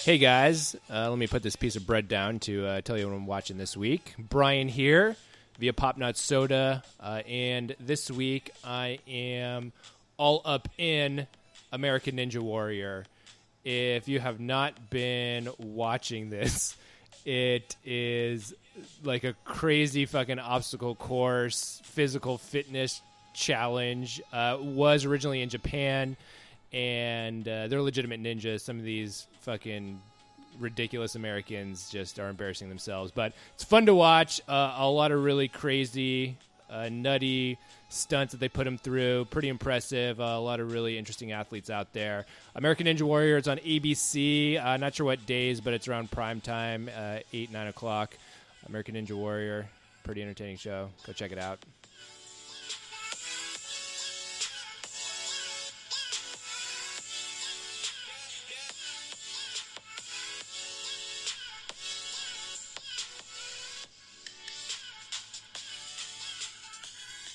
Hey guys, let me put this piece of bread down to tell you what I'm watching this week. Brian here via Pop Nut Soda, and this week I am all up in American Ninja Warrior. If you have not been watching this, it is like a crazy fucking obstacle course, physical fitness challenge. Was originally in Japan. And they're legitimate ninjas. Some of these fucking ridiculous Americans just are embarrassing themselves. But it's fun to watch. A lot of really crazy, nutty stunts that they put them through. Pretty impressive. A lot of really interesting athletes out there. American Ninja Warrior, it's on ABC. Not sure what days, but it's around prime time, 8, 9 o'clock. American Ninja Warrior. Pretty entertaining show. Go check it out.